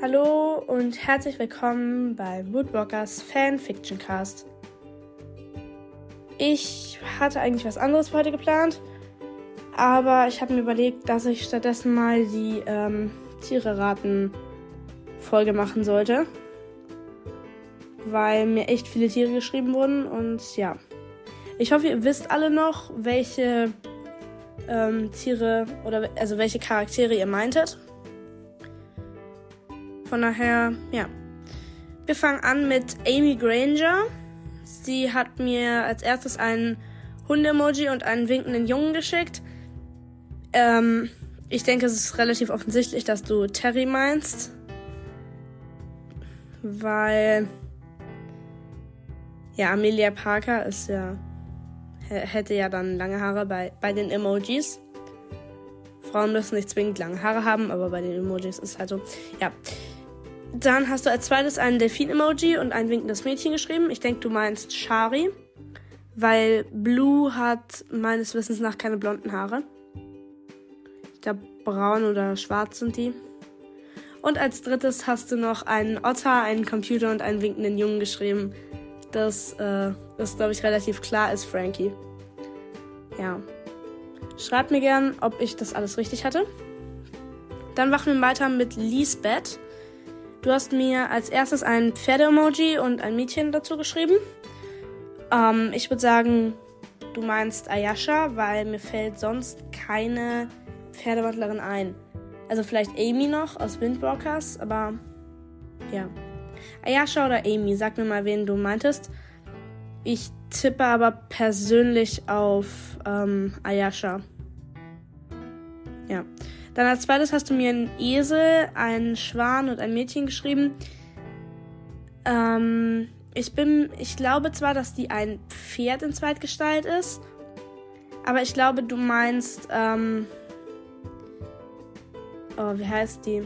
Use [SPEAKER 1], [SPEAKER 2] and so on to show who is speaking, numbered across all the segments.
[SPEAKER 1] Hallo und herzlich willkommen bei Woodwalkers Fanfiction Cast. Ich hatte eigentlich was anderes für heute geplant, aber ich habe mir überlegt, dass ich stattdessen mal die Tiere-Raten-Folge machen sollte, weil mir echt viele Tiere geschrieben wurden und ja. Ich hoffe, ihr wisst alle noch, welche Tiere oder welche Charaktere ihr meintet. Von daher, ja. Wir fangen an mit Amy Granger. Sie hat mir als erstes ein Hunde-Emoji und einen winkenden Jungen geschickt. Ich denke, es ist relativ offensichtlich, dass du Terry meinst. Weil, ja, Amelia Parker hätte ja dann lange Haare bei den Emojis. Frauen müssen nicht zwingend lange Haare haben, aber bei den Emojis ist es halt so. Ja. Dann hast du als zweites einen Delfin-Emoji und ein winkendes Mädchen geschrieben. Ich denke, du meinst Shari, weil Blue hat meines Wissens nach keine blonden Haare. Ich glaube, braun oder schwarz sind die. Und als drittes hast du noch einen Otter, einen Computer und einen winkenden Jungen geschrieben. Das glaube ich, relativ klar ist Frankie. Ja. Schreibt mir gern, ob ich das alles richtig hatte. Dann machen wir weiter mit Lisbeth. Du hast mir als erstes ein Pferde-Emoji und ein Mädchen dazu geschrieben. Ich würde sagen, du meinst Ayasha, weil mir fällt sonst keine Pferdewandlerin ein. Also vielleicht Amy noch aus Windwalkers, aber ja. Ayasha oder Amy, sag mir mal, wen du meintest. Ich tippe aber persönlich auf Ayasha. Ja. Dann als zweites hast du mir einen Esel, einen Schwan und ein Mädchen geschrieben. Ich glaube zwar, dass die ein Pferd in Zweitgestalt ist, aber ich glaube, du meinst, wie heißt die?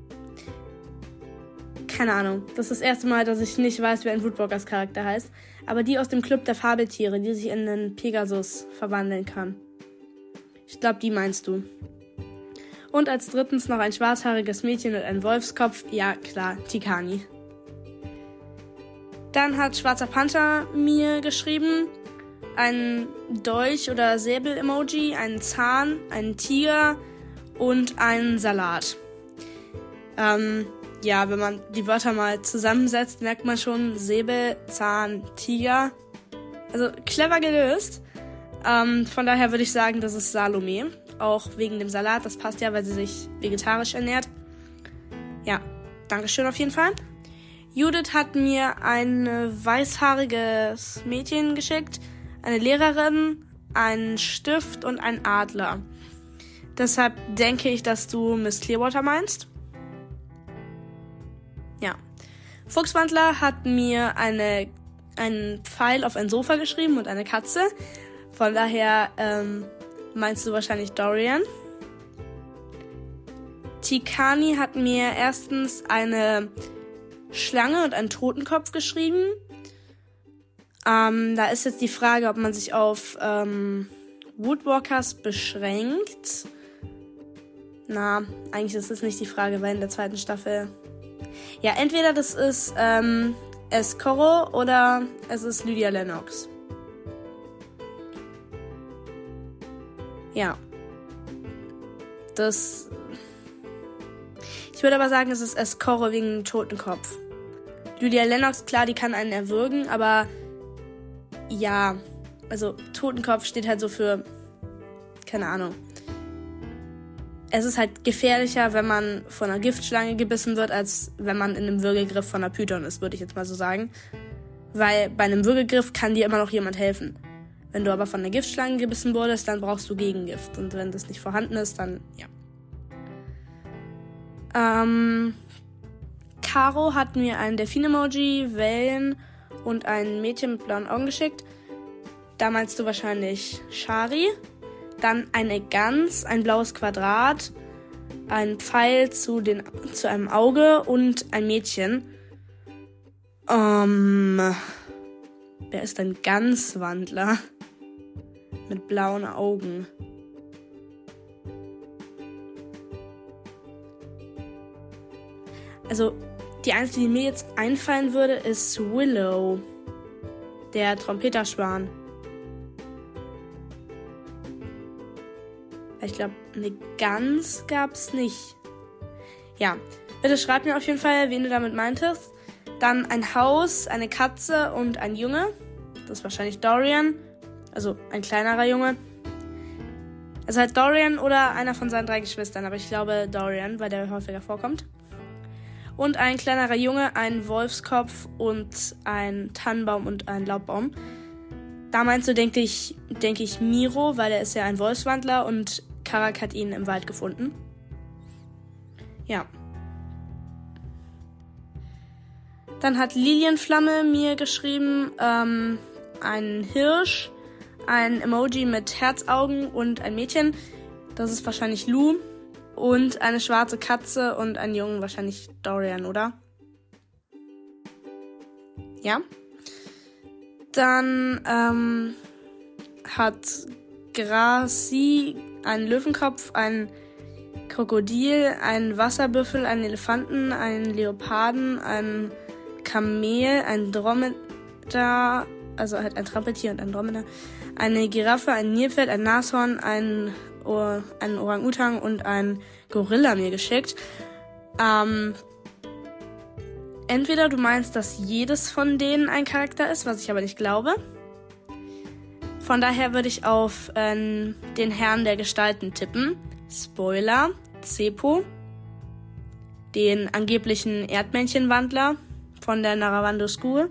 [SPEAKER 1] Keine Ahnung. Das ist das erste Mal, dass ich nicht weiß, wie ein Woodwalkers Charakter heißt. Aber die aus dem Club der Fabeltiere, die sich in einen Pegasus verwandeln kann. Ich glaube, die meinst du. Und als drittens noch ein schwarzhaariges Mädchen mit einem Wolfskopf. Ja, klar, Tikani. Dann hat Schwarzer Panther mir geschrieben, ein Dolch- oder Säbel-Emoji, einen Zahn, einen Tiger und einen Salat. Ja, wenn man die Wörter mal zusammensetzt, merkt man schon Säbel, Zahn, Tiger. Also clever gelöst. Von daher würde ich sagen, das ist Salome. Auch wegen dem Salat, das passt ja, weil sie sich vegetarisch ernährt. Ja, Dankeschön auf jeden Fall. Judith hat mir ein weißhaariges Mädchen geschickt, eine Lehrerin, einen Stift und einen Adler. Deshalb denke ich, dass du Miss Clearwater meinst. Ja. Fuchswandler hat mir einen Pfeil auf ein Sofa geschrieben und eine Katze. Von daher meinst du wahrscheinlich Dorian. Tikani hat mir erstens eine Schlange und einen Totenkopf geschrieben. Da ist jetzt die Frage, ob man sich auf Woodwalkers beschränkt. Na, eigentlich ist das nicht die Frage, weil in der zweiten Staffel... Ja, entweder das ist Escoro oder es ist Lydia Lennox. Ja. Ich würde aber sagen, es ist Escoro wegen dem Totenkopf. Lydia Lennox, klar, die kann einen erwürgen, aber ja, also Totenkopf steht halt so für, keine Ahnung. Es ist halt gefährlicher, wenn man von einer Giftschlange gebissen wird, als wenn man in einem Würgegriff von einer Python ist, würde ich jetzt mal so sagen. Weil bei einem Würgegriff kann dir immer noch jemand helfen. Wenn du aber von einer Giftschlange gebissen wurdest, dann brauchst du Gegengift. Und wenn das nicht vorhanden ist, dann, ja. Caro hat mir ein Delfin-Emoji, Wellen und ein Mädchen mit blauen Augen geschickt. Da meinst du wahrscheinlich Shari. Dann eine Gans, ein blaues Quadrat, ein Pfeil zu einem Auge und ein Mädchen. Wer ist ein Ganswandler mit blauen Augen? Also, die einzige, die mir jetzt einfallen würde, ist Willow. Der Trompeterschwan. Ich glaube, eine Gans gab's nicht. Ja, bitte schreib mir auf jeden Fall, wen du damit meintest. Dann ein Haus, eine Katze und ein Junge. Das ist wahrscheinlich Dorian. Also ein kleinerer Junge. Also halt Dorian oder einer von seinen 3 Geschwistern. Aber ich glaube Dorian, weil der häufiger vorkommt. Und ein kleinerer Junge, ein Wolfskopf und ein Tannenbaum und ein Laubbaum. Da meinst du, denke ich, Miro, weil er ist ja ein Wolfswandler und Karak hat ihn im Wald gefunden. Ja. Dann hat Lilienflamme mir geschrieben, ein Hirsch, ein Emoji mit Herzaugen und ein Mädchen. Das ist wahrscheinlich Lou. Und eine schwarze Katze und einen Jungen, wahrscheinlich Dorian, oder? Ja. Dann hat Gracie einen Löwenkopf, einen Krokodil, einen Wasserbüffel, einen Elefanten, einen Leoparden, einen Kamel, einen Dromedar, also halt ein Trampeltier und ein Dromedar, eine Giraffe, ein Nilpferd, ein Nashorn, einen Orang-Utan und einen Gorilla mir geschickt. Entweder du meinst, dass jedes von denen ein Charakter ist, was ich aber nicht glaube. Von daher würde ich auf den Herrn der Gestalten tippen. Spoiler, Zeppo. Den angeblichen Erdmännchenwandler von der Naravando School.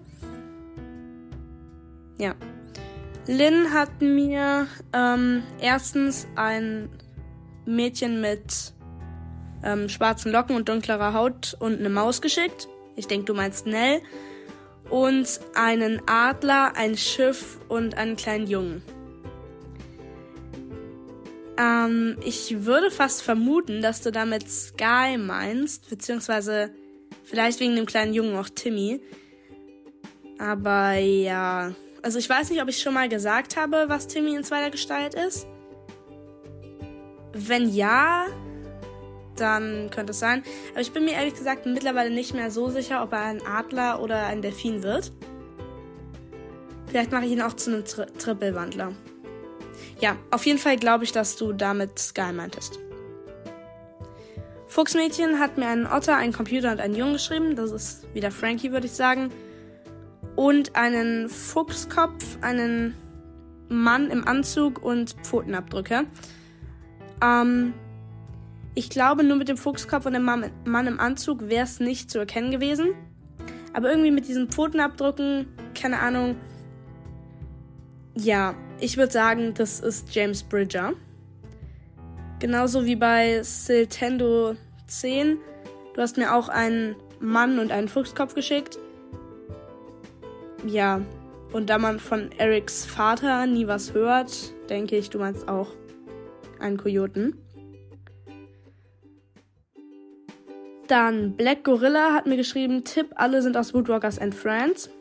[SPEAKER 1] Ja. Lynn hat mir erstens ein Mädchen mit schwarzen Locken und dunklerer Haut und eine Maus geschickt. Ich denke, du meinst Nell. Und einen Adler, ein Schiff und einen kleinen Jungen. Ich würde fast vermuten, dass du damit Sky meinst, beziehungsweise vielleicht wegen dem kleinen Jungen auch Timmy. Aber ja, also ich weiß nicht, ob ich schon mal gesagt habe, was Timmy in zweiter Gestalt ist. Wenn ja, dann könnte es sein. Aber ich bin mir ehrlich gesagt mittlerweile nicht mehr so sicher, ob er ein Adler oder ein Delfin wird. Vielleicht mache ich ihn auch zu einem Trippelwandler. Ja, auf jeden Fall glaube ich, dass du damit Sky meintest. Fuchsmädchen hat mir einen Otter, einen Computer und einen Jungen geschrieben. Das ist wieder Frankie, würde ich sagen. Und einen Fuchskopf, einen Mann im Anzug und Pfotenabdrücke. Ich glaube, nur mit dem Fuchskopf und dem Mann im Anzug wäre es nicht zu erkennen gewesen. Aber irgendwie mit diesen Pfotenabdrücken, keine Ahnung. Ja, ich würde sagen, das ist James Bridger. Genauso wie bei Siltendo 10. Du hast mir auch einen Mann und einen Fuchskopf geschickt. Ja, und da man von Erics Vater nie was hört, denke ich, du meinst auch einen Kojoten. Dann Black Gorilla hat mir geschrieben, Tipp, alle sind aus Woodwalkers and Friends.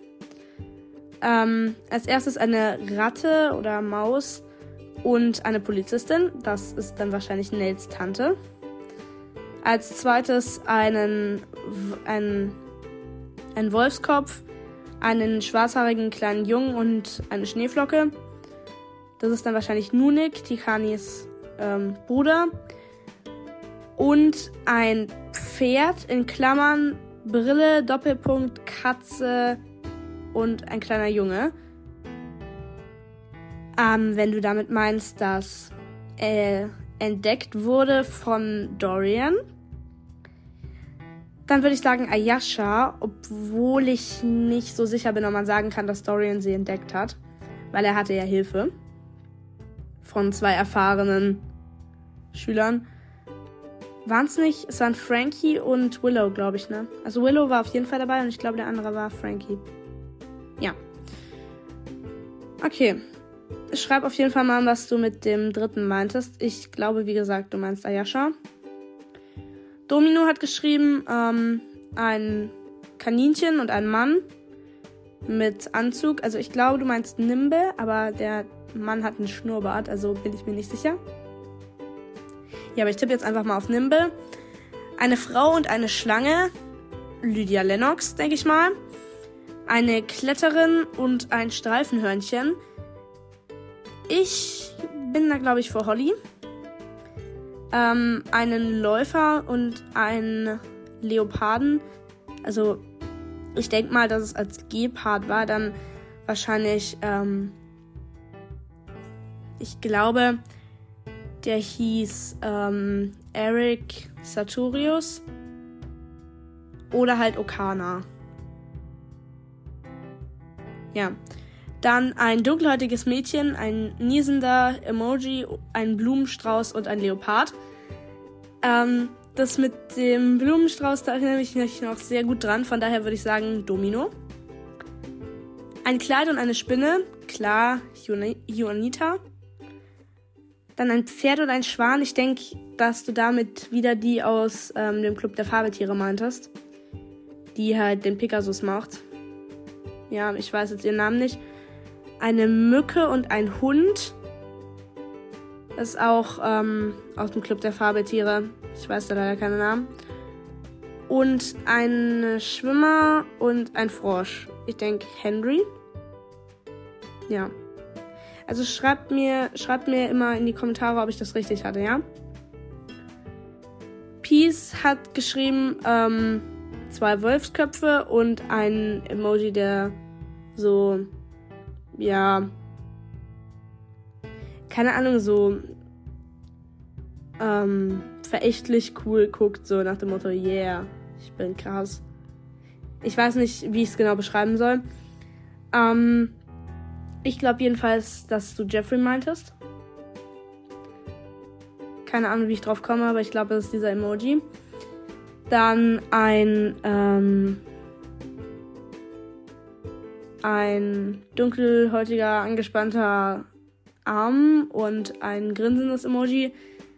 [SPEAKER 1] Als erstes eine Ratte oder Maus und eine Polizistin. Das ist dann wahrscheinlich Nels Tante. Als zweites einen Wolfskopf, einen schwarzhaarigen kleinen Jungen und eine Schneeflocke. Das ist dann wahrscheinlich Nunik, Tikanis Bruder. Und ein Pferd in Klammern, Brille, Doppelpunkt, Katze und ein kleiner Junge. Wenn du damit meinst, dass entdeckt wurde von Dorian, dann würde ich sagen Ayasha, obwohl ich nicht so sicher bin, ob man sagen kann, dass Dorian sie entdeckt hat, weil er hatte ja Hilfe von 2 erfahrenen Schülern. Waren es nicht? Es waren Frankie und Willow, glaube ich, ne? Also Willow war auf jeden Fall dabei und ich glaube, der andere war Frankie. Ja. Okay. Schreib auf jeden Fall mal, was du mit dem dritten meintest. Ich glaube, wie gesagt, du meinst Ayasha. Domino hat geschrieben, ein Kaninchen und ein Mann mit Anzug. Also ich glaube, du meinst Nimble, aber der Mann hat einen Schnurrbart, also bin ich mir nicht sicher. Ja, aber ich tippe jetzt einfach mal auf Nimble. Eine Frau und eine Schlange Lydia Lennox, denke ich mal. Eine Kletterin und ein Streifenhörnchen. Ich bin da, glaube ich, für Holly. Einen Läufer und einen Leoparden. Also, ich denke mal, dass es als Gepard war. Dann wahrscheinlich, ich glaube, der hieß Eric Sartorius. Oder halt Okana. Ja. Dann ein dunkelhäutiges Mädchen, ein niesender Emoji, ein Blumenstrauß und ein Leopard. Das mit dem Blumenstrauß, da erinnere ich mich noch sehr gut dran. Von daher würde ich sagen Domino. Ein Kleid und eine Spinne. Klar, Juanita. Dann ein Pferd und ein Schwan. Ich denke, dass du damit wieder die aus dem Club der Fabeltiere meintest. Die halt den Pegasus macht. Ja, ich weiß jetzt ihren Namen nicht. Eine Mücke und ein Hund. Das ist auch aus dem Club der Fabeltiere. Ich weiß da leider keine Namen. Und ein Schwimmer und ein Frosch. Ich denke Henry. Ja. Also schreibt mir immer in die Kommentare, ob ich das richtig hatte, ja? Peace hat geschrieben, 2 Wolfsköpfe und ein Emoji, der so, ja, keine Ahnung, so verächtlich cool guckt, so nach dem Motto, yeah, ich bin krass. Ich weiß nicht, wie ich es genau beschreiben soll. Ich glaube jedenfalls, dass du Jeffrey meintest. Keine Ahnung, wie ich drauf komme, aber ich glaube, das ist dieser Emoji. Dann ein dunkelhäutiger, angespannter Arm und ein grinsendes Emoji.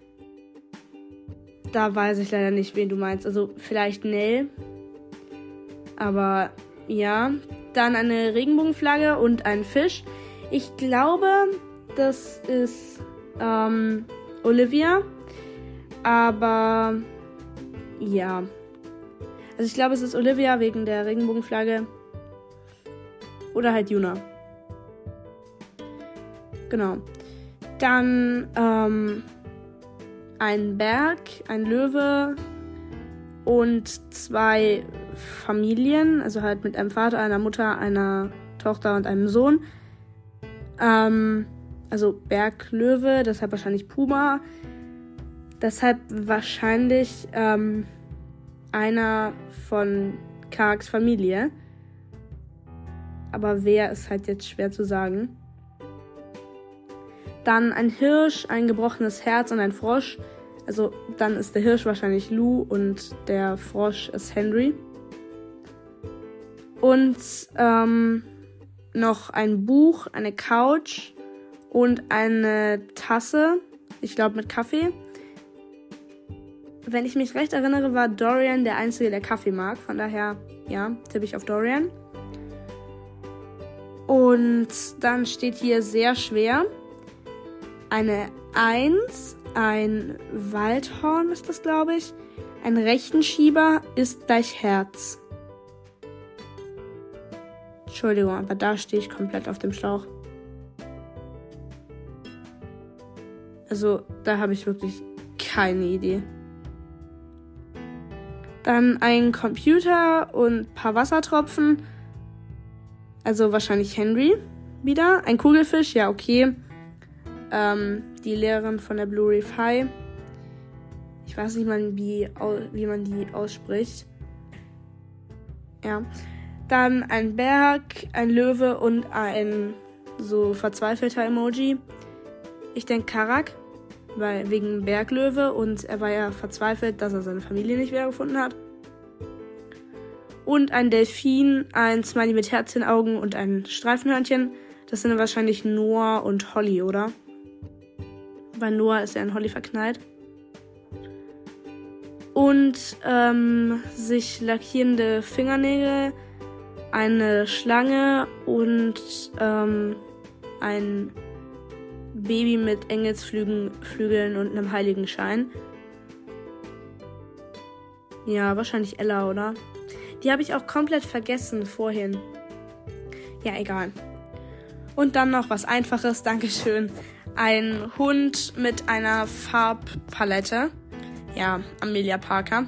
[SPEAKER 1] Da weiß ich leider nicht, wen du meinst. Also vielleicht Nell. Aber ja. Dann eine Regenbogenflagge und ein Fisch. Ich glaube, das ist Olivia. Aber ja. Also ich glaube, es ist Olivia wegen der Regenbogenflagge. Oder halt Yuna. Genau. Dann ein Berg, ein Löwe und 2 Familien. Also halt mit einem Vater, einer Mutter, einer Tochter und einem Sohn. Also Berglöwe, deshalb wahrscheinlich Puma. Deshalb wahrscheinlich einer von Karks Familie. Aber wer ist halt jetzt schwer zu sagen. Dann ein Hirsch, ein gebrochenes Herz und ein Frosch. Also dann ist der Hirsch wahrscheinlich Lou und der Frosch ist Henry. Und noch ein Buch, eine Couch und eine Tasse. Ich glaube mit Kaffee. Wenn ich mich recht erinnere, war Dorian der Einzige, der Kaffee mag. Von daher, ja, tippe ich auf Dorian. Und dann steht hier sehr schwer eine 1, ein Waldhorn ist das, glaube ich. Ein Rechenschieber ist gleich Herz. Entschuldigung, aber da stehe ich komplett auf dem Schlauch. Also, da habe ich wirklich keine Idee. Dann ein Computer und ein paar Wassertropfen. Also wahrscheinlich Henry wieder. Ein Kugelfisch, ja okay. Die Lehrerin von der Blue Reef High. Ich weiß nicht mal, wie man die ausspricht. Ja. Dann ein Berg, ein Löwe und ein so verzweifelter Emoji. Ich denke Karak, weil wegen Berglöwe und er war ja verzweifelt, dass er seine Familie nicht wiedergefunden hat. Und ein Delfin, ein Smiley mit Herzchenaugen und ein Streifenhörnchen. Das sind wahrscheinlich Noah und Holly, oder? Weil Noah ist ja in Holly verknallt. Und sich lackierende Fingernägel, eine Schlange und ein Baby mit Engelsflügeln und einem Heiligenschein. Ja, wahrscheinlich Ella, oder? Die habe ich auch komplett vergessen vorhin. Ja, egal. Und dann noch was Einfaches, Dankeschön. Ein Hund mit einer Farbpalette. Ja, Amelia Parker.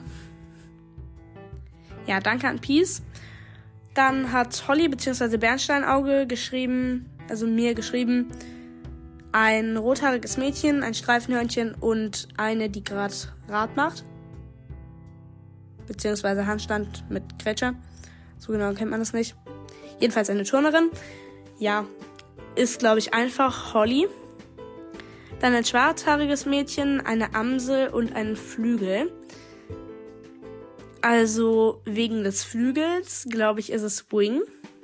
[SPEAKER 1] Ja, danke an Peace. Dann hat Holly bzw. Bernsteinauge geschrieben, also mir geschrieben, ein rothaariges Mädchen, ein Streifenhörnchen und eine, die gerade Rad macht. Beziehungsweise Handstand mit Quetscher. So genau kennt man das nicht. Jedenfalls eine Turnerin. Ja, ist, glaube ich, einfach Holly. Dann ein schwarzhaariges Mädchen, eine Amsel und einen Flügel. Also wegen des Flügels, glaube ich, ist es Wing.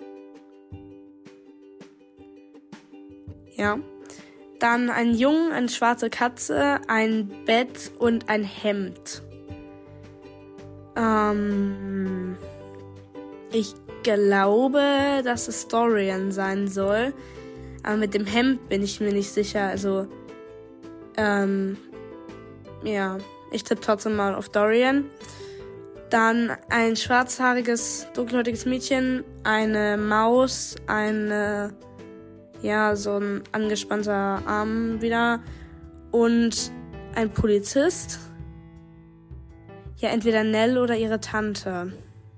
[SPEAKER 1] Ja. Dann ein Jungen, eine schwarze Katze, ein Bett und ein Hemd. Ich glaube, dass es Dorian sein soll. Aber mit dem Hemd bin ich mir nicht sicher. Also, ja, ich tippe trotzdem mal auf Dorian. Dann ein schwarzhaariges, dunkelhäutiges Mädchen, eine Maus, so ein angespannter Arm wieder und ein Polizist. Ja, entweder Nell oder ihre Tante.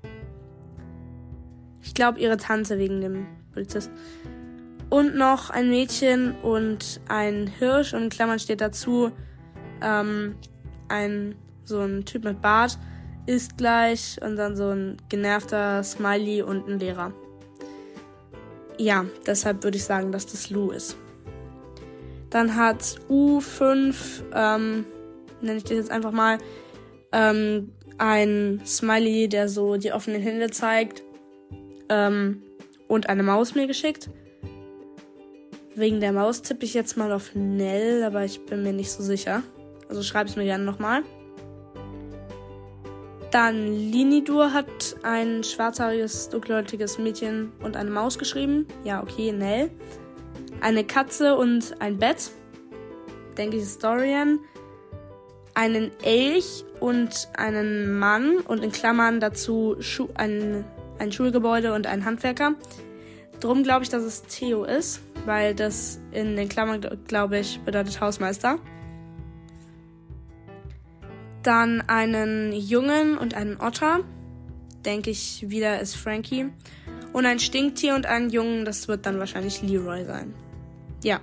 [SPEAKER 1] Ich glaube, ihre Tante wegen dem Polizist. Und noch ein Mädchen und ein Hirsch und in Klammern steht dazu, so ein Typ mit Bart ist gleich und dann so ein genervter Smiley und ein Lehrer. Ja, deshalb würde ich sagen, dass das Lou ist. Dann hat U5, nenne ich das jetzt einfach mal, ein Smiley, der so die offenen Hände zeigt, und eine Maus mir geschickt. Wegen der Maus tippe ich jetzt mal auf Nell, aber ich bin mir nicht so sicher. Also schreib es mir gerne nochmal. Dann Linidur hat ein schwarzhaariges, dunkelhäutiges Mädchen und eine Maus geschrieben. Ja, okay, Nell. Eine Katze und ein Bett. Denke ich, ist Dorian. Einen Elch und einen Mann und in Klammern dazu ein Schulgebäude und ein Handwerker. Drum glaube ich, dass es Theo ist, weil das in den Klammern, glaube ich, bedeutet Hausmeister. Dann einen Jungen und einen Otter. Denke ich, wieder ist Frankie. Und ein Stinktier und einen Jungen, das wird dann wahrscheinlich Leroy sein. Ja.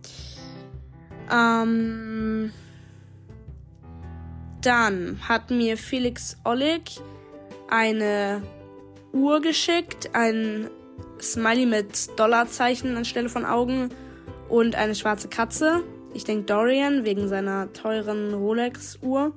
[SPEAKER 1] Dann hat mir Felix Ollig eine Uhr geschickt, ein Smiley mit Dollarzeichen anstelle von Augen und eine schwarze Katze. Ich denke Dorian wegen seiner teuren Rolex-Uhr.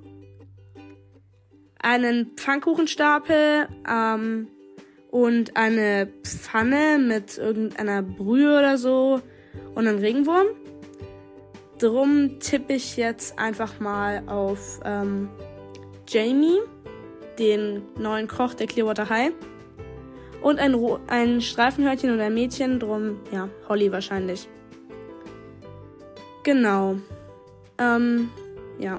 [SPEAKER 1] Einen Pfannkuchenstapel und eine Pfanne mit irgendeiner Brühe oder so und einen Regenwurm. Drum tippe ich jetzt einfach mal auf Jamie, den neuen Koch der Clearwater High. Und ein Streifenhörnchen und ein Mädchen, drum, ja, Holly wahrscheinlich. Genau. Ja.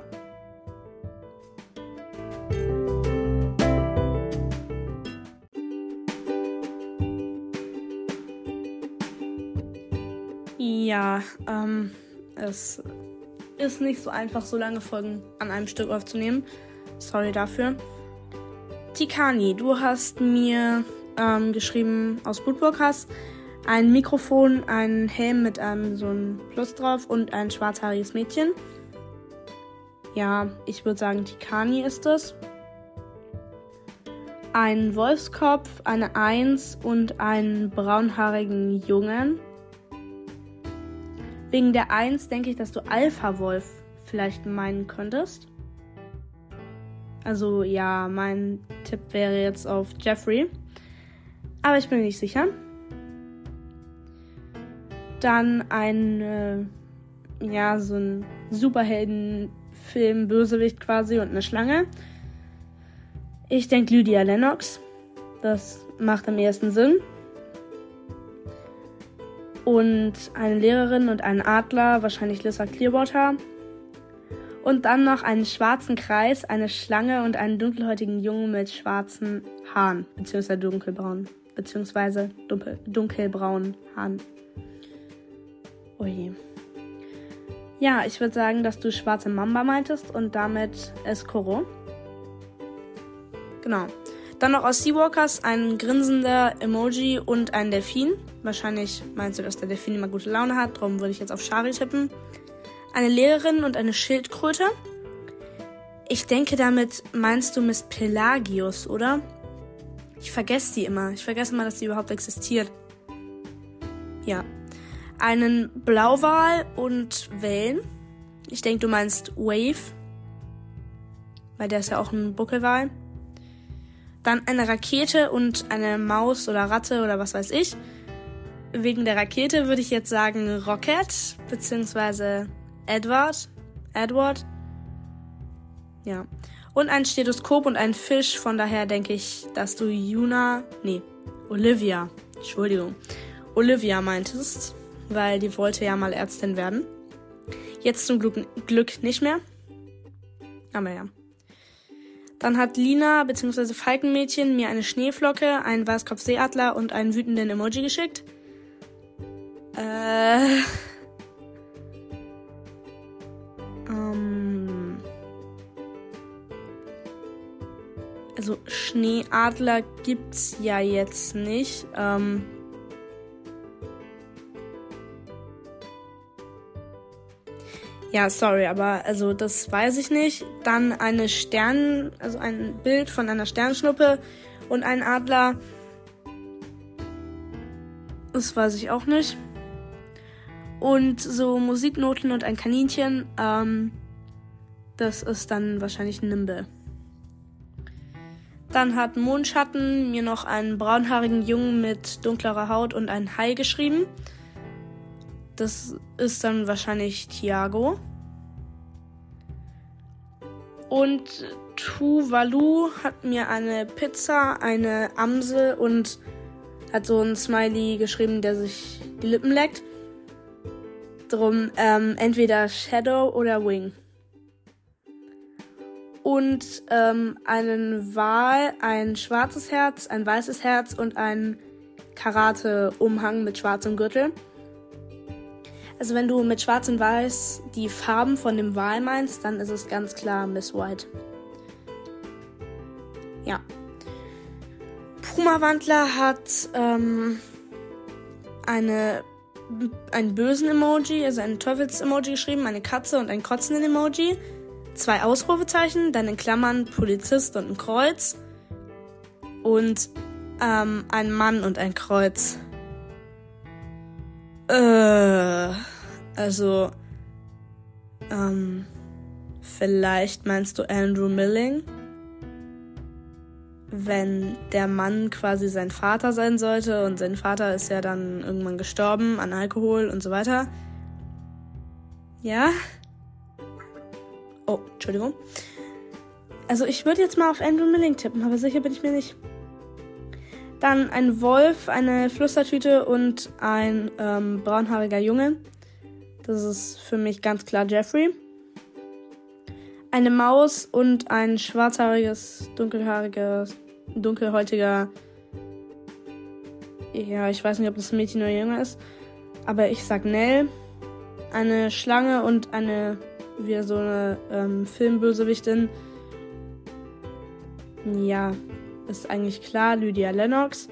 [SPEAKER 1] Ja, es ist nicht so einfach, so lange Folgen an einem Stück aufzunehmen. Sorry dafür. Tikani, du hast mir geschrieben aus Budburg hast ein Mikrofon, einen Helm mit so einem Plus drauf und ein schwarzhaariges Mädchen. Ja, ich würde sagen, Tikani ist es. Ein Wolfskopf, eine 1 und einen braunhaarigen Jungen. Wegen der 1 denke ich, dass du Alpha-Wolf vielleicht meinen könntest. Also ja, mein Tipp wäre jetzt auf Jeffrey. Aber ich bin mir nicht sicher. Dann so ein Superheldenfilm, Bösewicht quasi und eine Schlange. Ich denke Lydia Lennox. Das macht am ehesten Sinn. Und eine Lehrerin und einen Adler, wahrscheinlich Lissa Clearwater. Und dann noch einen schwarzen Kreis, eine Schlange und einen dunkelhäutigen Jungen mit schwarzen Haaren, beziehungsweise dunkelbraunen Haaren. Oh je. Ja, ich würde sagen, dass du schwarze Mamba meintest und damit Escoro. Genau. Dann noch aus Seawalkers ein grinsender Emoji und ein Delfin. Wahrscheinlich meinst du, dass der Delfin immer gute Laune hat, darum würde ich jetzt auf Shari tippen. Eine Lehrerin und eine Schildkröte. Ich denke, damit meinst du Miss Pelagius, oder? Ich vergesse die immer. Ich vergesse immer, dass die überhaupt existiert. Ja. Einen Blauwal und Wellen. Ich denke, du meinst Wave. Weil der ist ja auch ein Buckelwal. Dann eine Rakete und eine Maus oder Ratte oder was weiß ich. Wegen der Rakete würde ich jetzt sagen Rocket, beziehungsweise Edward. Ja. Und ein Stethoskop und ein Fisch. Von daher denke ich, dass du Olivia meintest. Weil die wollte ja mal Ärztin werden. Jetzt zum Glück nicht mehr. Aber ja. Dann hat Lina bzw. Falkenmädchen mir eine Schneeflocke, einen Weißkopfseeadler und einen wütenden Emoji geschickt. Also Schneeadler gibt's ja jetzt nicht. Ja, sorry, aber also das weiß ich nicht. Dann ein Bild von einer Sternschnuppe und ein Adler. Das weiß ich auch nicht. Und so Musiknoten und ein Kaninchen. Das ist dann wahrscheinlich ein Nimble. Dann hat Mondschatten mir noch einen braunhaarigen Jungen mit dunklerer Haut und einen Hai geschrieben. Das ist dann wahrscheinlich Thiago. Und Tuvalu hat mir eine Pizza, eine Amsel und hat so ein Smiley geschrieben, der sich die Lippen leckt. Drum entweder Shadow oder Wing. Und einen Wal, ein schwarzes Herz, ein weißes Herz und einen Karate-Umhang mit schwarzem Gürtel. Also wenn du mit schwarz und weiß die Farben von dem Wal meinst, dann ist es ganz klar Miss White. Ja. Puma-Wandler hat einen bösen Emoji, also einen Teufels-Emoji geschrieben, eine Katze und einen kotzenden Emoji, 2 Ausrufezeichen, dann in Klammern Polizist und ein Kreuz und ein Mann und ein Kreuz. Vielleicht meinst du Andrew Milling, wenn der Mann quasi sein Vater sein sollte und sein Vater ist ja dann irgendwann gestorben an Alkohol und so weiter. Ja? Oh, Entschuldigung. Also ich würde jetzt mal auf Andrew Milling tippen, aber sicher bin ich mir nicht. Dann ein Wolf, eine Flüstertüte und ein braunhaariger Junge. Das ist für mich ganz klar Jeffrey. Eine Maus und ein schwarzhaariges, dunkelhäutiger... Ja, ich weiß nicht, ob das ein Mädchen oder ein Junge ist. Aber ich sag Nell. Eine Schlange und wieder so eine Filmbösewichtin. Ja, ist eigentlich klar, Lydia Lennox.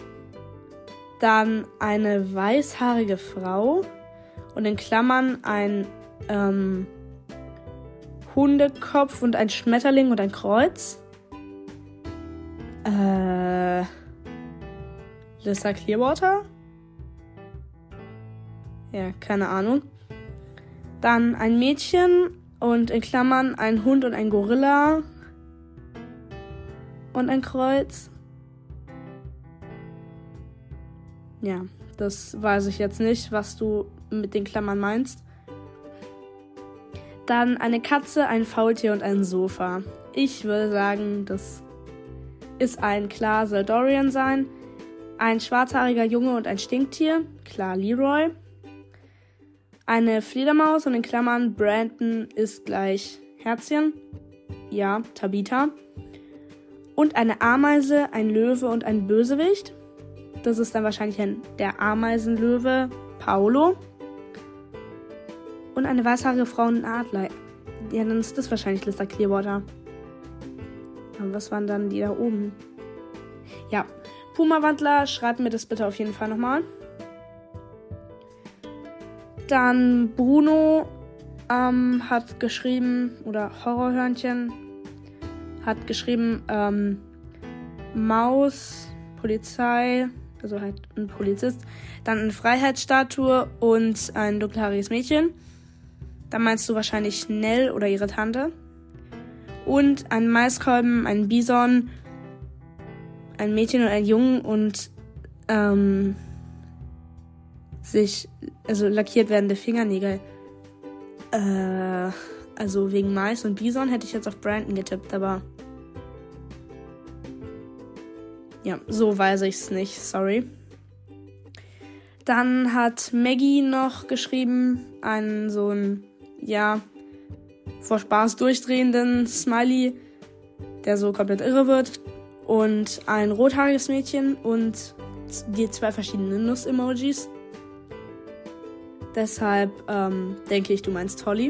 [SPEAKER 1] Dann eine weißhaarige Frau und in Klammern ein Hundekopf und ein Schmetterling und ein Kreuz. Lissa Clearwater? Ja, keine Ahnung. Dann ein Mädchen und in Klammern ein Hund und ein Gorilla. Und ein Kreuz. Ja, das weiß ich jetzt nicht, was du mit den Klammern meinst. Dann eine Katze, ein Faultier und ein Sofa. Ich würde sagen, das ist ein klar Saldorian sein. Ein schwarzhaariger Junge und ein Stinktier. Klar Leroy. Eine Fledermaus und in Klammern Brandon ist gleich Herzchen. Ja, Tabitha. Und eine Ameise, ein Löwe und ein Bösewicht. Das ist dann wahrscheinlich der Ameisenlöwe, Paolo. Und eine weißhaarige Frau und ein Adler. Ja, dann ist das wahrscheinlich Lister Clearwater. Aber was waren dann die da oben? Ja, Puma-Wandler, schreibt mir das bitte auf jeden Fall nochmal. Dann Bruno hat geschrieben, oder Horrorhörnchen hat geschrieben, Maus, Polizei, also halt ein Polizist, dann eine Freiheitsstatue und ein dunkelhaariges Mädchen. Dann meinst du wahrscheinlich Nell oder ihre Tante. Und ein Maiskolben, ein Bison, ein Mädchen und ein Jungen und lackiert werdende Fingernägel. Also wegen Mais und Bison hätte ich jetzt auf Brandon getippt, aber ja, so weiß ich's nicht, sorry. Dann hat Maggie noch geschrieben, so ein vor Spaß durchdrehenden Smiley, der so komplett irre wird. Und ein rothaariges Mädchen und die 2 verschiedene Nuss-Emojis. Deshalb denke ich, du meinst Holly.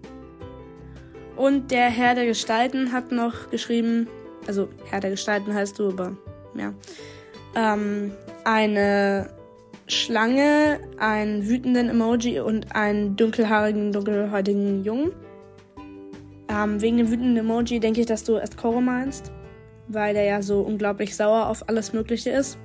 [SPEAKER 1] Und der Herr der Gestalten hat noch geschrieben, also Herr der Gestalten heißt du, aber ja. Eine Schlange, einen wütenden Emoji und einen dunkelhäutigen Jungen. Wegen dem wütenden Emoji denke ich, dass du erst Koro meinst, weil der ja so unglaublich sauer auf alles Mögliche ist.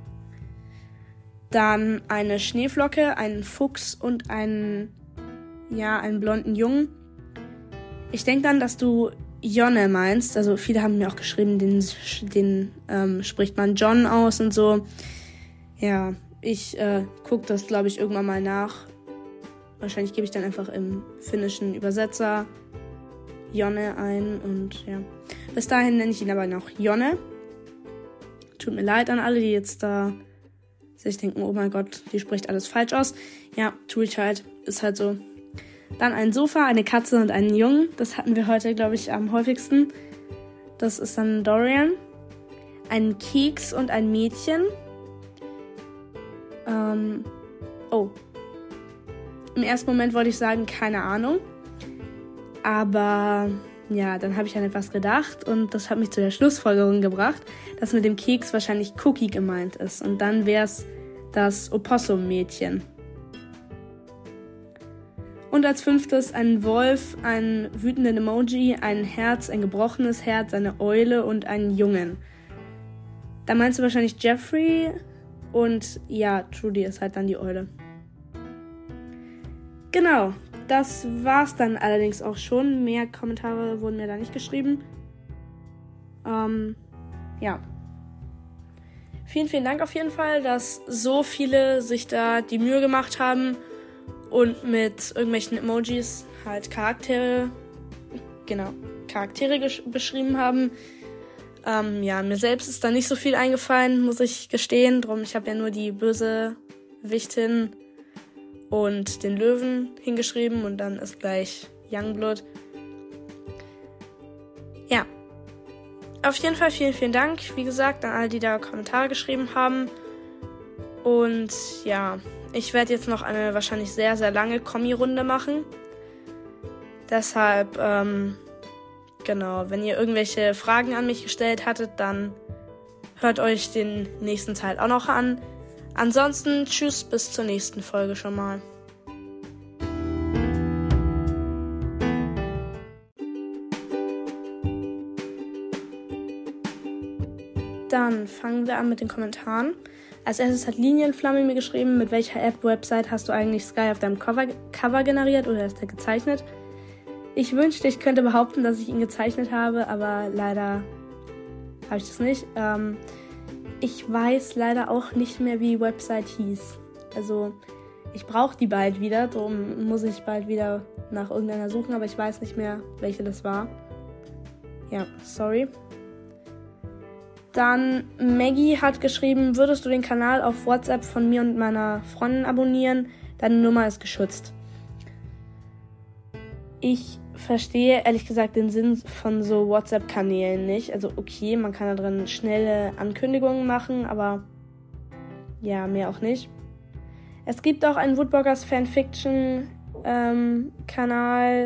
[SPEAKER 1] Dann eine Schneeflocke, einen Fuchs und einen blonden Jungen. Ich denke dann, dass du Jonne meinst. Also viele haben mir auch geschrieben, den spricht man John aus und so. Ja, ich gucke das, glaube ich, irgendwann mal nach. Wahrscheinlich gebe ich dann einfach im finnischen Übersetzer Jonne ein und ja. Bis dahin nenne ich ihn aber noch Jonne. Tut mir leid an alle, die jetzt da sich denken, oh mein Gott, die spricht alles falsch aus. Ja, tue ich halt. Ist halt so. Dann ein Sofa, eine Katze und einen Jungen. Das hatten wir heute, glaube ich, am häufigsten. Das ist dann Dorian. Ein Keks und ein Mädchen. Im ersten Moment wollte ich sagen, keine Ahnung. Aber ja, dann habe ich an etwas gedacht und das hat mich zu der Schlussfolgerung gebracht, dass mit dem Keks wahrscheinlich Cookie gemeint ist. Und dann wäre es das Opossum-Mädchen. Und als 5. ein Wolf, einen wütenden Emoji, ein Herz, ein gebrochenes Herz, eine Eule und einen Jungen. Da meinst du wahrscheinlich Jeffrey und ja, Trudy ist halt dann die Eule. Genau, das war's dann allerdings auch schon. Mehr Kommentare wurden mir da nicht geschrieben. Ja. Vielen, vielen Dank auf jeden Fall, dass so viele sich da die Mühe gemacht haben und mit irgendwelchen Emojis halt Charaktere beschrieben haben. Mir selbst ist da nicht so viel eingefallen, muss ich gestehen. Drum, ich habe ja nur die Bösewichtin und den Löwen hingeschrieben und dann ist gleich Youngblood. Ja. Auf jeden Fall vielen, vielen Dank, wie gesagt, an alle, die da Kommentare geschrieben haben. Und ja, ich werde jetzt noch eine wahrscheinlich sehr, sehr lange Kommi-Runde machen. Deshalb, genau, wenn ihr irgendwelche Fragen an mich gestellt hattet, dann hört euch den nächsten Teil auch noch an. Ansonsten, tschüss, bis zur nächsten Folge schon mal. Dann fangen wir an mit den Kommentaren. Als erstes hat Linienflamme mir geschrieben, mit welcher App-Website hast du eigentlich Sky auf deinem Cover generiert oder ist er gezeichnet? Ich wünschte, ich könnte behaupten, dass ich ihn gezeichnet habe, aber leider habe ich das nicht. Ich weiß leider auch nicht mehr, wie die Website hieß. Also ich brauche die bald wieder, darum muss ich bald wieder nach irgendeiner suchen, aber ich weiß nicht mehr, welche das war. Ja, sorry. Dann Maggie hat geschrieben, würdest du den Kanal auf WhatsApp von mir und meiner Freundin abonnieren? Deine Nummer ist geschützt. Ich verstehe ehrlich gesagt den Sinn von so WhatsApp-Kanälen nicht. Also okay, man kann da drin schnelle Ankündigungen machen, aber ja, mehr auch nicht. Es gibt auch einen Woodbloggers Fanfiction-Kanal.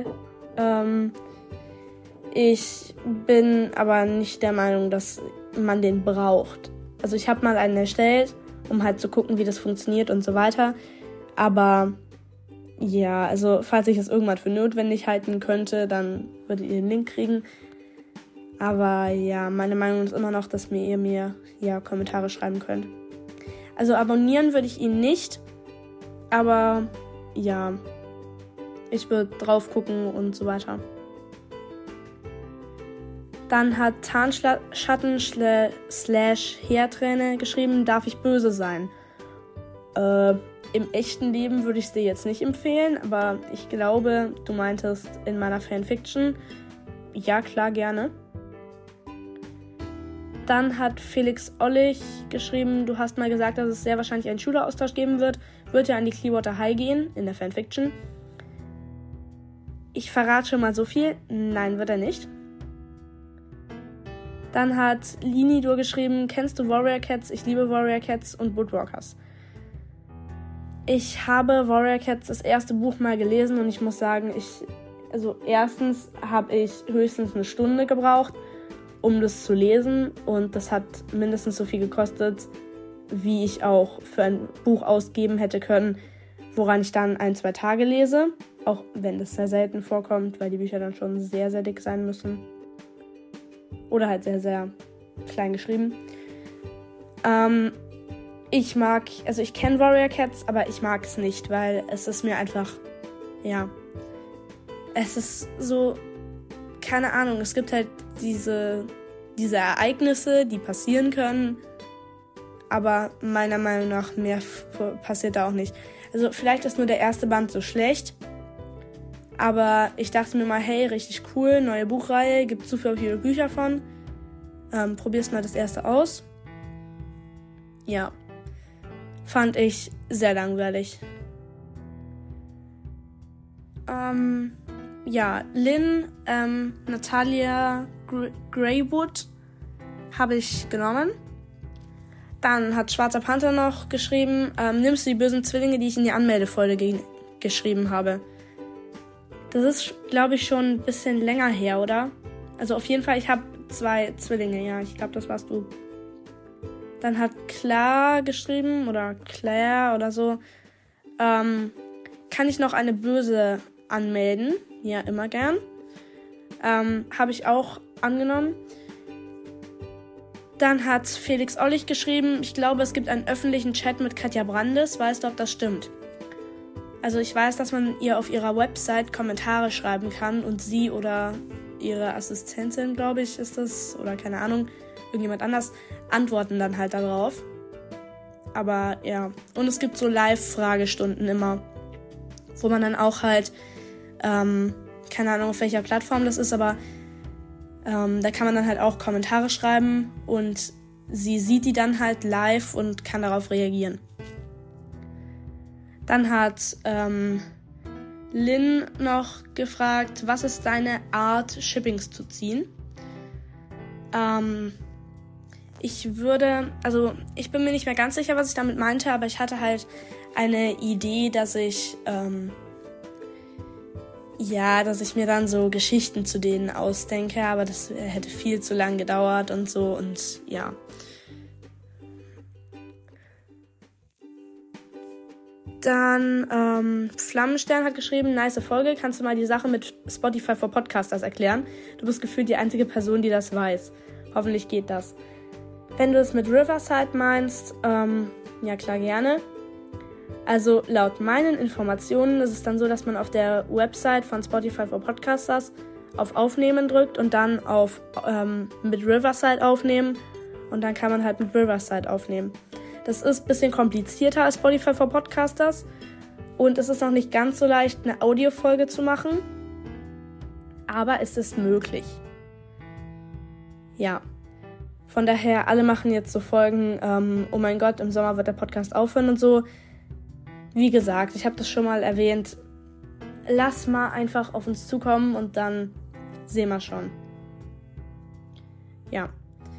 [SPEAKER 1] Ich bin aber nicht der Meinung, dass man den braucht. Also ich habe mal einen erstellt, um halt zu gucken, wie das funktioniert und so weiter. Aber ja, also falls ich es irgendwann für notwendig halten könnte, dann würdet ihr den Link kriegen. Aber ja, meine Meinung ist immer noch, dass ihr mir Kommentare schreiben könnt. Also abonnieren würde ich ihn nicht, aber ja, ich würde drauf gucken und so weiter. Dann hat Tarnschatten/Heerträne geschrieben, darf ich böse sein? Im echten Leben würde ich es dir jetzt nicht empfehlen, aber ich glaube, du meintest in meiner Fanfiction. Ja, klar, gerne. Dann hat Felix Ollich geschrieben, du hast mal gesagt, dass es sehr wahrscheinlich einen Schüleraustausch geben wird. Wird ja an die Clearwater High gehen, in der Fanfiction. Ich verrate schon mal so viel. Nein, wird er nicht. Dann hat Linidur geschrieben, kennst du Warrior Cats? Ich liebe Warrior Cats und Woodwalkers. Ich habe Warrior Cats das erste Buch mal gelesen und ich muss sagen, erstens habe ich höchstens eine Stunde gebraucht, um das zu lesen, und das hat mindestens so viel gekostet, wie ich auch für ein Buch ausgeben hätte können, woran ich dann 1-2 Tage lese, auch wenn das sehr selten vorkommt, weil die Bücher dann schon sehr, sehr dick sein müssen oder halt sehr, sehr klein geschrieben. Ich kenne Warrior Cats, aber ich mag es nicht, weil es ist mir einfach, es ist so, keine Ahnung, es gibt halt diese Ereignisse, die passieren können, aber meiner Meinung nach mehr passiert da auch nicht. Also vielleicht ist nur der erste Band so schlecht, aber ich dachte mir mal, hey, richtig cool, neue Buchreihe, gibt super viele Bücher von, probier's mal das erste aus. Ja, fand ich sehr langweilig. Lynn, Natalia Greywood habe ich genommen. Dann hat Schwarzer Panther noch geschrieben, nimmst du die bösen Zwillinge, die ich in die Anmeldefolge geschrieben habe. Das ist, glaube ich, schon ein bisschen länger her, oder? Also auf jeden Fall, ich habe 2 Zwillinge, ja, ich glaube, das warst du. Dann hat Claire geschrieben, oder Claire oder so, kann ich noch eine Böse anmelden? Ja, immer gern. Habe ich auch angenommen. Dann hat Felix Ollich geschrieben, ich glaube, es gibt einen öffentlichen Chat mit Katja Brandes. Weißt du, ob das stimmt? Also ich weiß, dass man ihr auf ihrer Website Kommentare schreiben kann und sie oder ihre Assistentin, glaube ich, ist das, oder keine Ahnung, irgendjemand anders, antworten dann halt darauf. Aber ja, und es gibt so Live-Fragestunden immer, wo man dann auch halt, keine Ahnung, auf welcher Plattform das ist, aber da kann man dann halt auch Kommentare schreiben und sie sieht die dann halt live und kann darauf reagieren. Dann hat Lynn noch gefragt, was ist deine Art, Shippings zu ziehen? Ich bin mir nicht mehr ganz sicher, was ich damit meinte, aber ich hatte halt eine Idee, dass ich mir dann so Geschichten zu denen ausdenke, aber das hätte viel zu lang gedauert und so, und ja. Dann Flammenstern hat geschrieben, nice Folge, kannst du mal die Sache mit Spotify for Podcasters erklären? Du bist gefühlt die einzige Person, die das weiß. Hoffentlich geht das. Wenn du es mit Riverside meinst, ja klar, gerne. Also laut meinen Informationen ist es dann so, dass man auf der Website von Spotify for Podcasters auf Aufnehmen drückt und dann auf mit Riverside aufnehmen, und dann kann man halt mit Riverside aufnehmen. Das ist ein bisschen komplizierter als Spotify for Podcasters und es ist noch nicht ganz so leicht, eine Audiofolge zu machen, aber es ist möglich. Ja, von daher, alle machen jetzt so Folgen, oh mein Gott, im Sommer wird der Podcast aufhören und so. Wie gesagt, ich habe das schon mal erwähnt, lass mal einfach auf uns zukommen und dann sehen wir schon. Ja.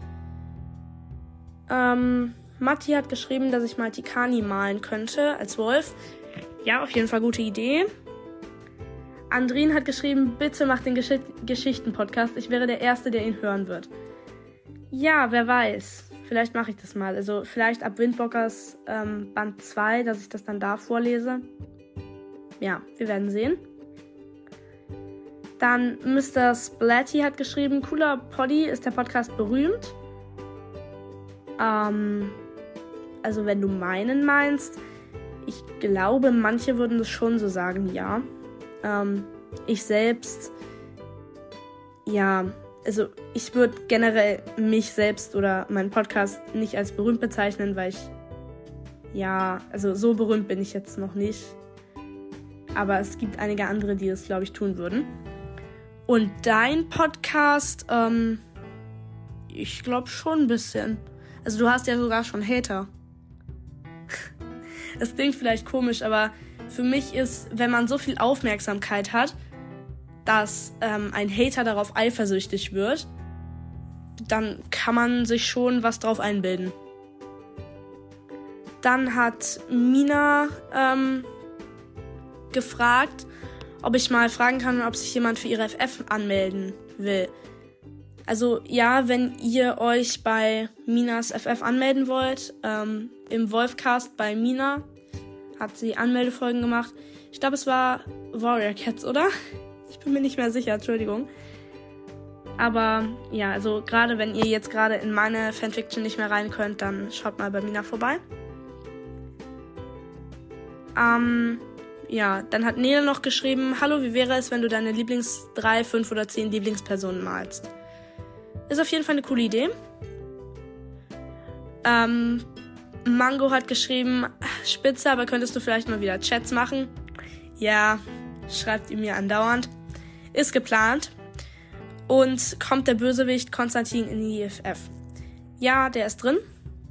[SPEAKER 1] Matti hat geschrieben, dass ich mal Tikani malen könnte als Wolf. Ja, auf jeden Fall gute Idee. Andrin hat geschrieben, bitte mach den Geschichten-Podcast. Ich wäre der Erste, der ihn hören wird. Ja, wer weiß. Vielleicht mache ich das mal. Also vielleicht ab Windbockers Band 2, dass ich das dann da vorlese. Ja, wir werden sehen. Dann Mr. Splatty hat geschrieben, cooler Poddy, ist der Podcast berühmt? Also wenn du meinen meinst, ich glaube, manche würden das schon so sagen, ja. Ich selbst, ja, also ich würde generell mich selbst oder meinen Podcast nicht als berühmt bezeichnen, weil ich, ja, also so berühmt bin ich jetzt noch nicht. Aber es gibt einige andere, die das, glaube ich, tun würden. Und dein Podcast, ich glaube schon ein bisschen. Also du hast ja sogar schon Hater. Es klingt vielleicht komisch, aber für mich ist, wenn man so viel Aufmerksamkeit hat, dass ein Hater darauf eifersüchtig wird, dann kann man sich schon was drauf einbilden. Dann hat Mina gefragt, ob ich mal fragen kann, ob sich jemand für ihre FF anmelden will. Also ja, wenn ihr euch bei Minas FF anmelden wollt, im Wolfcast bei Mina hat sie Anmeldefolgen gemacht. Ich glaube, es war Warrior Cats, oder? Ich bin mir nicht mehr sicher, Entschuldigung. Aber ja, also gerade wenn ihr jetzt gerade in meine Fanfiction nicht mehr rein könnt, dann schaut mal bei Mina vorbei. Ja, dann hat Nele noch geschrieben, hallo, wie wäre es, wenn du deine 3, 5 oder 10 Lieblingspersonen malst? Ist auf jeden Fall eine coole Idee. Mango hat geschrieben, spitze, aber könntest du vielleicht mal wieder Chats machen? Ja, schreibt ihr mir andauernd. Ist geplant. Und kommt der Bösewicht Konstantin in die FF? Ja, der ist drin.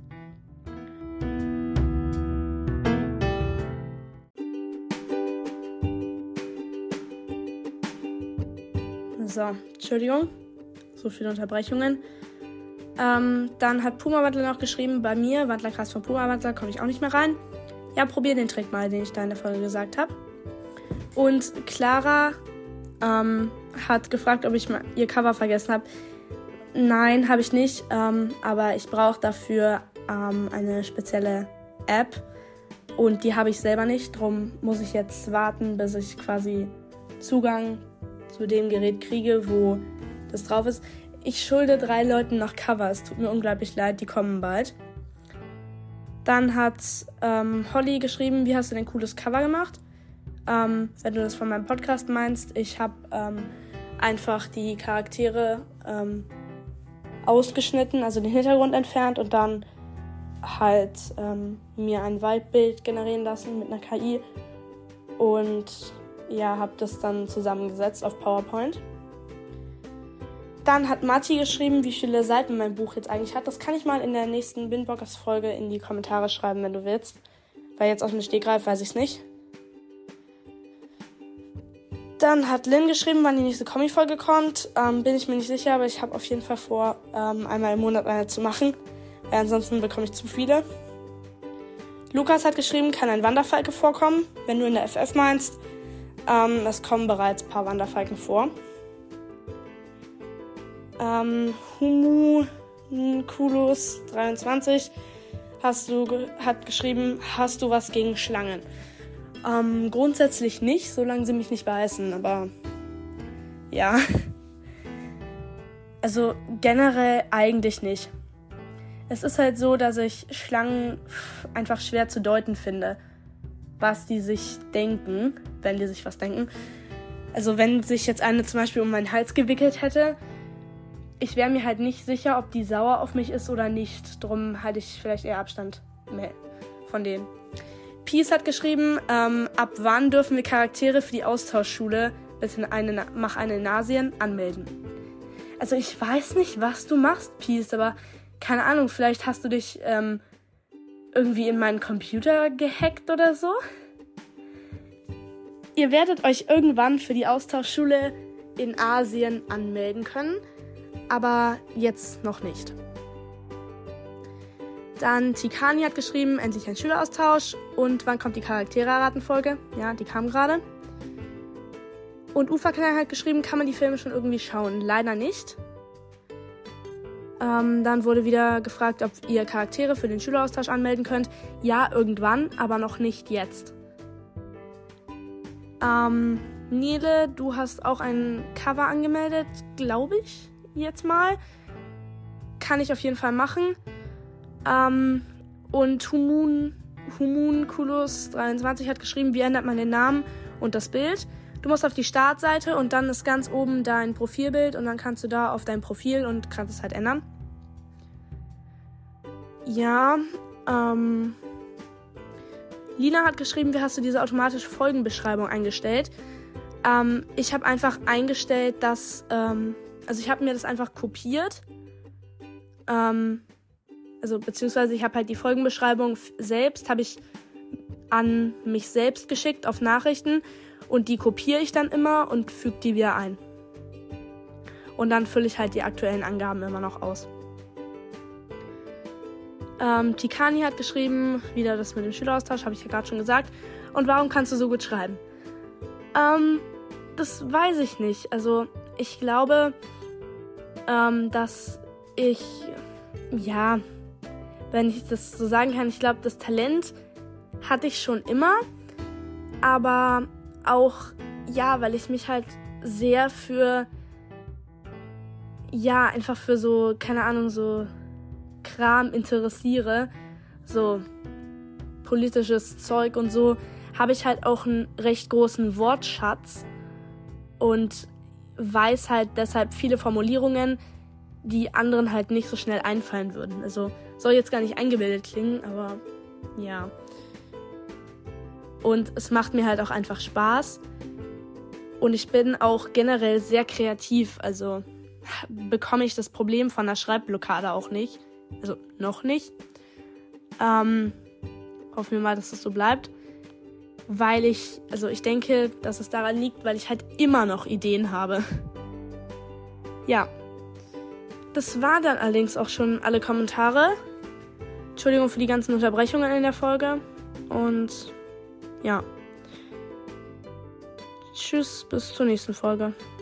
[SPEAKER 1] So, Entschuldigung. So viele Unterbrechungen. Dann hat Puma Wandler noch geschrieben, bei mir, Wandlerkreis von Puma Wandler, komme ich auch nicht mehr rein. Ja, probier den Trick mal, den ich da in der Folge gesagt habe. Und Clara hat gefragt, ob ich mal ihr Cover vergessen habe. Nein, habe ich nicht, aber ich brauche dafür eine spezielle App und die habe ich selber nicht. Darum muss ich jetzt warten, bis ich quasi Zugang zu dem Gerät kriege, wo das drauf ist. Ich schulde 3 Leuten noch Cover. Es tut mir unglaublich leid, die kommen bald. Dann hat Holly geschrieben, wie hast du denn cooles Cover gemacht? Wenn du das von meinem Podcast meinst, ich habe einfach die Charaktere ausgeschnitten, also den Hintergrund entfernt und dann halt mir ein Waldbild generieren lassen mit einer KI und ja, habe das dann zusammengesetzt auf PowerPoint. Dann hat Matti geschrieben, wie viele Seiten mein Buch jetzt eigentlich hat. Das kann ich mal in der nächsten Windbockers-Folge in die Kommentare schreiben, wenn du willst. Weil jetzt auf den Stegreif weiß ich es nicht. Dann hat Lynn geschrieben, wann die nächste Comic-Folge kommt. Bin ich mir nicht sicher, aber ich habe auf jeden Fall vor, einmal im Monat eine zu machen. Weil ansonsten bekomme ich zu viele. Lukas hat geschrieben, kann ein Wanderfalke vorkommen. Wenn du in der FF meinst, es kommen bereits ein paar Wanderfalken vor. Humunculus23 hat geschrieben, hast du was gegen Schlangen? Grundsätzlich nicht, solange sie mich nicht beißen, aber ja. Also generell eigentlich nicht. Es ist halt so, dass ich Schlangen einfach schwer zu deuten finde, was die sich denken, wenn die sich was denken. Also wenn sich jetzt eine zum Beispiel um meinen Hals gewickelt hätte, ich wäre mir halt nicht sicher, ob die sauer auf mich ist oder nicht. Drum halte ich vielleicht eher Abstand von denen. Peace hat geschrieben, ab wann dürfen wir Charaktere für die Austauschschule, bitte mach eine in Asien, anmelden. Also ich weiß nicht, was du machst, Peace, aber keine Ahnung, vielleicht hast du dich irgendwie in meinen Computer gehackt oder so. ihr werdet euch irgendwann für die Austauschschule in Asien anmelden können, aber jetzt noch nicht. Dann Tikani hat geschrieben, endlich ein Schüleraustausch. Und wann kommt die Charaktere-Raten-Folge? Ja, die kam gerade. Und Uferklang hat geschrieben, kann man die Filme schon irgendwie schauen? Leider nicht. Dann wurde wieder gefragt, ob ihr Charaktere für den Schüleraustausch anmelden könnt. Ja, irgendwann, aber noch nicht jetzt. Nele, du hast auch ein Cover angemeldet, glaube ich, jetzt mal. Kann ich auf jeden Fall machen. Und Humunculus23 hat geschrieben, wie ändert man den Namen und das Bild. Du musst auf die Startseite und dann ist ganz oben dein Profilbild und dann kannst du da auf dein Profil und kannst es halt ändern. Ja, Lina hat geschrieben, wie hast du diese automatische Folgenbeschreibung eingestellt? Ich habe einfach eingestellt, dass, ich habe mir das einfach kopiert. Beziehungsweise ich habe halt die Folgenbeschreibung selbst, habe ich an mich selbst geschickt auf Nachrichten und die kopiere ich dann immer und füge die wieder ein. Und dann fülle ich halt die aktuellen Angaben immer noch aus. Tikani hat geschrieben, wieder das mit dem Schüleraustausch, habe ich ja gerade schon gesagt. Und warum kannst du so gut schreiben? Das weiß ich nicht. Also ich glaube, dass ich, ja, wenn ich das so sagen kann, ich glaube, das Talent hatte ich schon immer, aber auch, ja, weil ich mich halt sehr für, ja, einfach für so, keine Ahnung, so Kram interessiere, so politisches Zeug und so, habe ich halt auch einen recht großen Wortschatz und weiß halt deshalb viele Formulierungen, die anderen halt nicht so schnell einfallen würden. Also soll jetzt gar nicht eingebildet klingen, aber ja. Und es macht mir halt auch einfach Spaß. Und ich bin auch generell sehr kreativ, also bekomme ich das Problem von der Schreibblockade auch nicht. Also noch nicht. Hoffen wir mal, dass das so bleibt. Weil ich denke, dass es daran liegt, weil ich halt immer noch Ideen habe. Ja. Das war dann allerdings auch schon alle Kommentare. Entschuldigung für die ganzen Unterbrechungen in der Folge. Und ja. Tschüss, bis zur nächsten Folge.